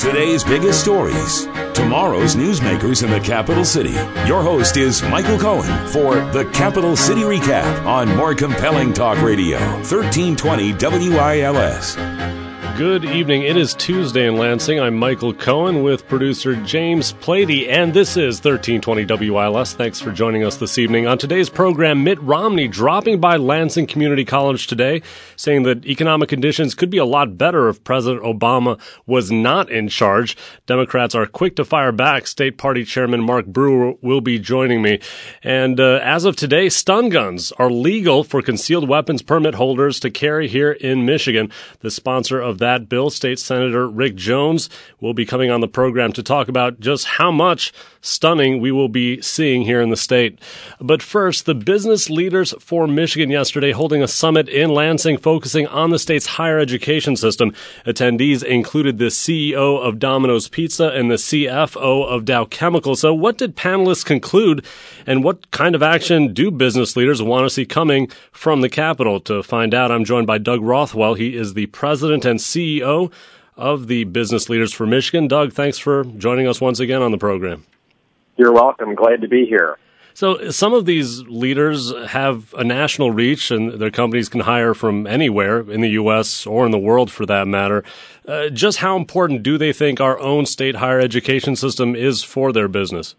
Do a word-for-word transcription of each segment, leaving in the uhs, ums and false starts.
Today's biggest stories, tomorrow's newsmakers in the capital city. Your host is Michael Cohen for the Capital City Recap on More Compelling Talk Radio, thirteen twenty W I L S. Good evening. It is Tuesday in Lansing. I'm Michael Cohen with producer James Plady, and this is thirteen twenty W I L S. Thanks for joining us this evening. On today's program, Mitt Romney dropping by Lansing Community College today, saying that economic conditions could be a lot better if President Obama was not in charge. Democrats are quick to fire back. State Party Chairman Mark Brewer will be joining me. And uh, as of today, stun guns are legal for concealed weapons permit holders to carry here in Michigan. The sponsor of that bill, State Senator Rick Jones, will be coming on the program to talk about just how much stunning we will be seeing here in the state. But first, the Business Leaders for Michigan yesterday holding a summit in Lansing focusing on the state's higher education system. Attendees included the C E O of Domino's Pizza and the C F O of Dow Chemical. So what did panelists conclude, and what kind of action do business leaders want to see coming from the Capitol? To find out, I'm joined by Doug Rothwell. He is the president and C E O of the Business Leaders for Michigan. Doug, thanks for joining us once again on the program. You're welcome. Glad to be here. So some of these leaders have a national reach, and their companies can hire from anywhere in the U S or in the world for that matter. Uh, just how important do they think our own state higher education system is for their business?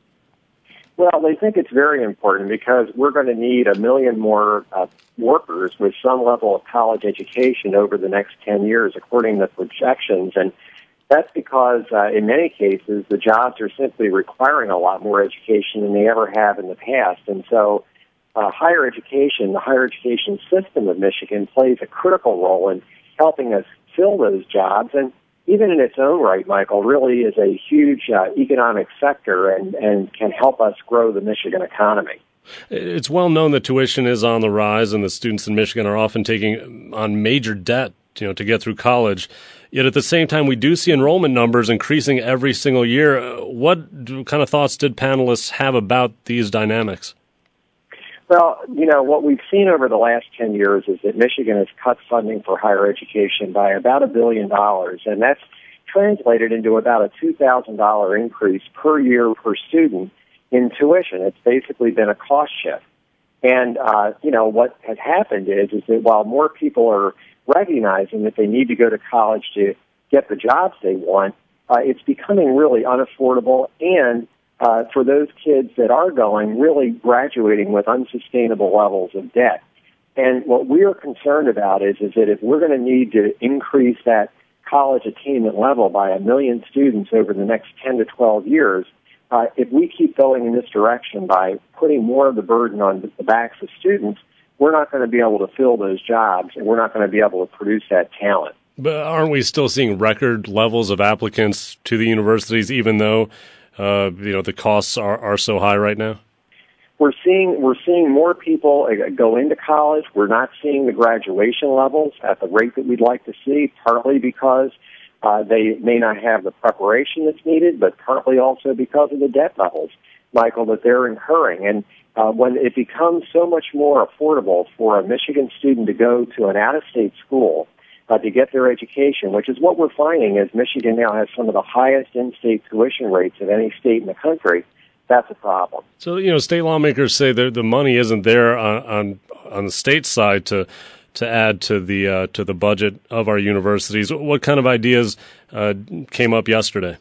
Well, they think it's very important because we're going to need a million more uh, workers with some level of college education over the next ten years, according to projections. And that's because, uh, in many cases, the jobs are simply requiring a lot more education than they ever have in the past. And so uh, higher education, the higher education system of Michigan, plays a critical role in helping us fill those jobs. And even in its own right, Michael, really is a huge uh, economic sector and, and can help us grow the Michigan economy. It's well known that tuition is on the rise, and the students in Michigan are often taking on major debt, you know, to get through college. Yet at the same time, we do see enrollment numbers increasing every single year. What kind of thoughts did panelists have about these dynamics? Well, you know, what we've seen over the last ten years is that Michigan has cut funding for higher education by about a billion dollars, and that's translated into about a two thousand dollars increase per year per student in tuition. It's basically been a cost shift. And, uh, you know, what has happened is, is that while more people are recognizing that they need to go to college to get the jobs they want, uh, it's becoming really unaffordable, and uh, for those kids that are going, really graduating with unsustainable levels of debt. And what we are concerned about is, is that if we're going to need to increase that college attainment level by a million students over the next ten to twelve years, uh, if we keep going in this direction by putting more of the burden on the backs of students, we're not going to be able to fill those jobs, and we're not going to be able to produce that talent. But aren't we still seeing record levels of applicants to the universities, even though uh, you know the costs are, are so high right now? We're seeing we're seeing more people go into college. We're not seeing the graduation levels at the rate that we'd like to see, partly because uh, they may not have the preparation that's needed, but partly also because of the debt levels, Michael, that they're incurring. And uh, when it becomes so much more affordable for a Michigan student to go to an out-of-state school uh, to get their education, which is what we're finding as Michigan now has some of the highest in-state tuition rates of any state in the country, that's a problem. So, you know, state lawmakers say that the money isn't there on on, on the state side to to add to the uh, to the budget of our universities. What kind of ideas uh, came up yesterday?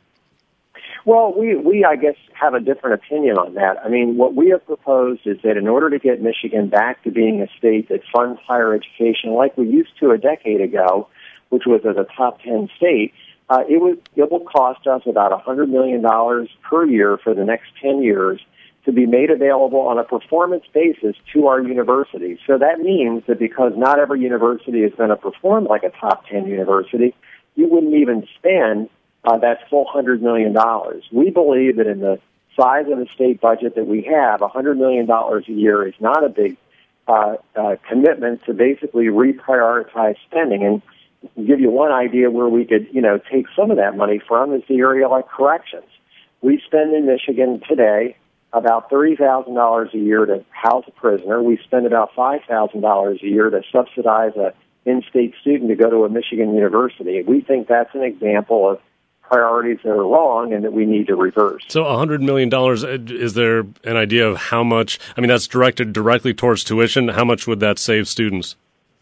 Well, we, we, I guess, have a different opinion on that. I mean, what we have proposed is that in order to get Michigan back to being a state that funds higher education like we used to a decade ago, which was as a top ten state, Uh, it would it will cost us about one hundred million dollars per year for the next ten years to be made available on a performance basis to our universities. So that means that because not every university is going to perform like a top ten university, you wouldn't even spend uh, that full one hundred million dollars. We believe that in the size of the state budget that we have, one hundred million dollars a year is not a big uh, uh, commitment to basically reprioritize spending. And to give you one idea where we could, you know, take some of that money from is the area like corrections. We spend in Michigan today about thirty thousand dollars a year to house a prisoner. We spend about five thousand dollars a year to subsidize a in-state student to go to a Michigan university. We think that's an example of priorities that are wrong and that we need to reverse. So one hundred million dollars, is there an idea of how much, I mean, that's directed directly towards tuition. How much would that save students?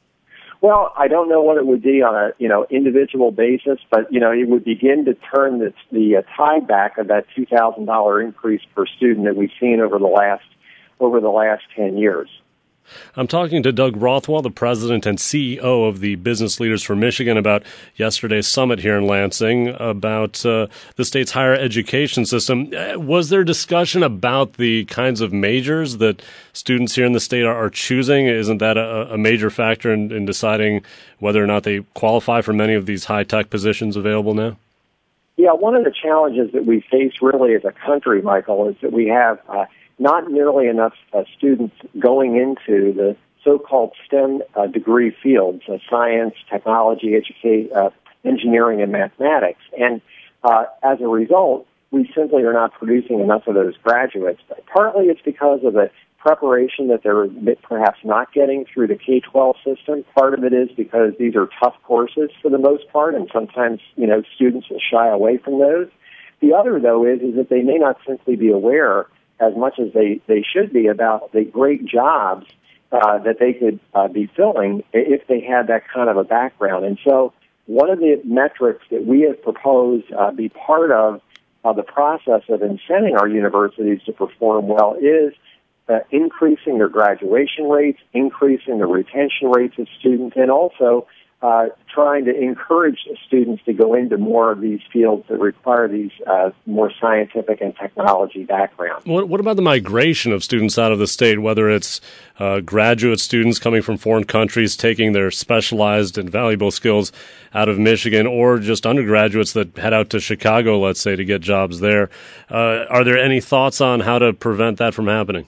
Well, I don't know what it would be on a, you know, individual basis, but, you know, it would begin to turn the, the uh, tide back of that two thousand dollars increase per student that we've seen over the last, over the last ten years. I'm talking to Doug Rothwell, the president and C E O of the Business Leaders for Michigan, about yesterday's summit here in Lansing, about uh, the state's higher education system. Was there discussion about the kinds of majors that students here in the state are, are choosing? Isn't that a, a major factor in, in deciding whether or not they qualify for many of these high-tech positions available now? Yeah, one of the challenges that we face really as a country, Michael, is that we have uh, not nearly enough uh, students going into the so-called STEM uh, degree fields, uh, science, technology, educate, uh, engineering, and mathematics. And uh, as a result, we simply are not producing enough of those graduates. But partly it's because of the preparation that they're perhaps not getting through the K twelve system. Part of it is because these are tough courses for the most part, and sometimes, you know, students will shy away from those. The other, though, is, is that they may not simply be aware as much as they, they should be about the great jobs uh, that they could uh, be filling if they had that kind of a background. And so one of the metrics that we have proposed uh, be part of uh, the process of incenting our universities to perform well is uh, increasing their graduation rates, increasing the retention rates of students, and also Uh, trying to encourage students to go into more of these fields that require these uh, more scientific and technology backgrounds. What, what about the migration of students out of the state, whether it's uh, graduate students coming from foreign countries taking their specialized and valuable skills out of Michigan, or just undergraduates that head out to Chicago, let's say, to get jobs there? Uh, are there any thoughts on how to prevent that from happening?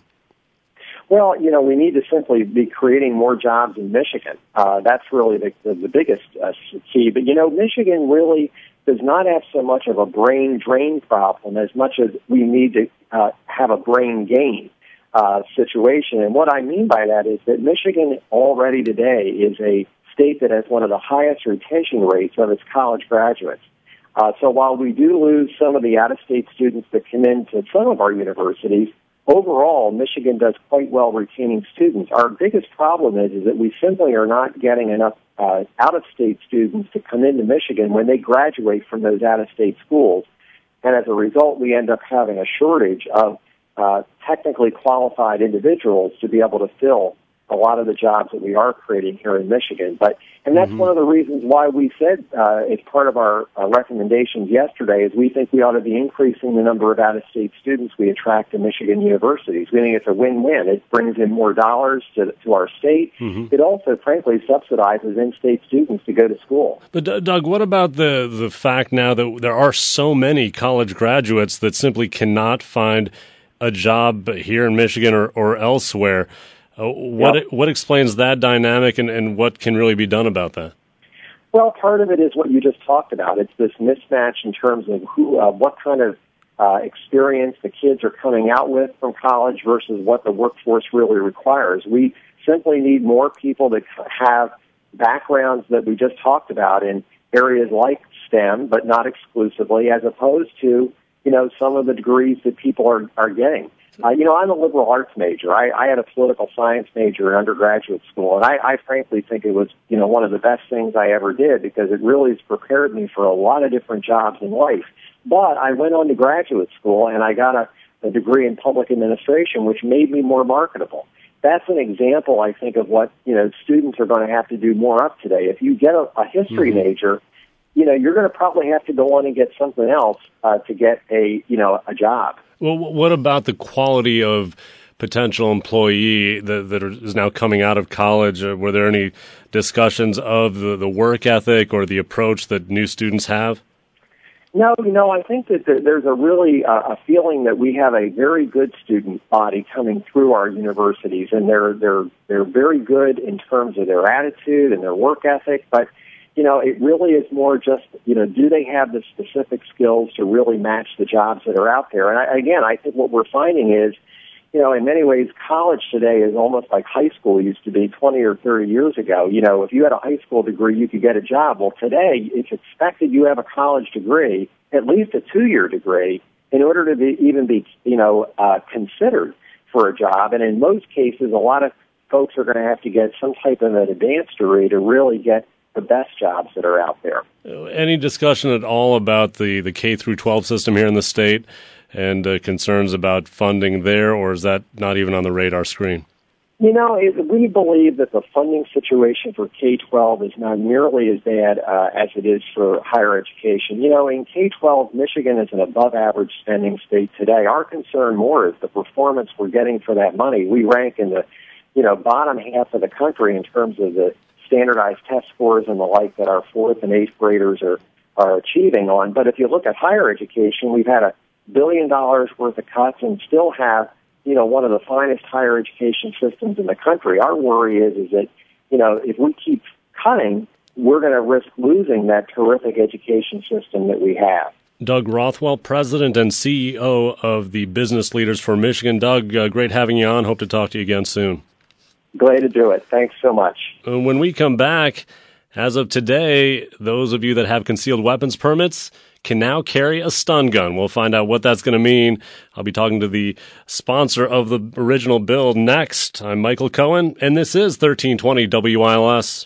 Well, you know, we need to simply be creating more jobs in Michigan. Uh, that's really the, the, the biggest uh, key. But, you know, Michigan really does not have so much of a brain drain problem as much as we need to uh, have a brain gain uh, situation. And what I mean by that is that Michigan already today is a state that has one of the highest retention rates of its college graduates. Uh, so while we do lose some of the out-of-state students that come into some of our universities, overall, Michigan does quite well retaining students. Our biggest problem is, is that we simply are not getting enough uh, out-of-state students to come into Michigan when they graduate from those out-of-state schools. And as a result, we end up having a shortage of uh, technically qualified individuals to be able to fill a lot of the jobs that we are creating here in Michigan. But and that's mm-hmm. one of the reasons why we said uh, as part of our uh, recommendations yesterday is we think we ought to be increasing the number of out-of-state students we attract to Michigan universities. We think it's a win-win. It brings in more dollars to, to our state. Mm-hmm. It also, frankly, subsidizes in-state students to go to school. But, D- Doug, what about the, the fact now that there are so many college graduates that simply cannot find a job here in Michigan or, or elsewhere? Uh, what yep. what explains that dynamic, and, and what can really be done about that? Well, part of it is what you just talked about. It's this mismatch in terms of who, uh, what kind of uh, experience the kids are coming out with from college versus what the workforce really requires. We simply need more people that have backgrounds that we just talked about in areas like STEM, but not exclusively, as opposed to, you know, some of the degrees that people are, are getting. Uh, you know, I'm a liberal arts major. I, I had a political science major in undergraduate school, and I, I frankly think it was, you know, one of the best things I ever did because it really has prepared me for a lot of different jobs in life. But I went on to graduate school, and I got a, a degree in public administration, which made me more marketable. That's an example, I think, of what, you know, students are going to have to do more of today. If you get a, a history mm-hmm. major, you know, you're going to probably have to go on and get something else uh, to get a, you know, a job. Well, what about the quality of potential employee that, that is now coming out of college? Were there any discussions of the, the work ethic or the approach that new students have? No, you know, I think that there's a really uh, a feeling that we have a very good student body coming through our universities, and they're they're they're very good in terms of their attitude and their work ethic, but you know, it really is more just, you know, do they have the specific skills to really match the jobs that are out there? And I, again, I think what we're finding is, you know, in many ways, college today is almost like high school used to be twenty or thirty years ago. You know, if you had a high school degree, you could get a job. Well, today, it's expected you have a college degree, at least a two-year degree, in order to be, even be, you know, uh, considered for a job. And in most cases, a lot of folks are going to have to get some type of an advanced degree to really get the best jobs that are out there. Any discussion at all about the, the K through twelve system here in the state and uh, concerns about funding there, or is that not even on the radar screen? You know, it, we believe that the funding situation for K twelve is not nearly as bad uh, as it is for higher education. You know, in K twelve, Michigan is an above-average spending state today. Our concern more is the performance we're getting for that money. We rank in the, you know, bottom half of the country in terms of the standardized test scores and the like that our fourth and eighth graders are, are achieving on. But if you look at higher education, we've had a billion dollars worth of cuts and still have, you know, one of the finest higher education systems in the country. Our worry is, is that, you know, if we keep cutting, we're going to risk losing that terrific education system that we have. Doug Rothwell, President and C E O of the Business Leaders for Michigan. Doug, uh, great having you on. Hope to talk to you again soon. Glad to do it. Thanks so much. When we come back, as of today, those of you that have concealed weapons permits can now carry a stun gun. We'll find out what that's going to mean. I'll be talking to the sponsor of the original bill next. I'm Michael Cohen, and this is thirteen twenty W I L S.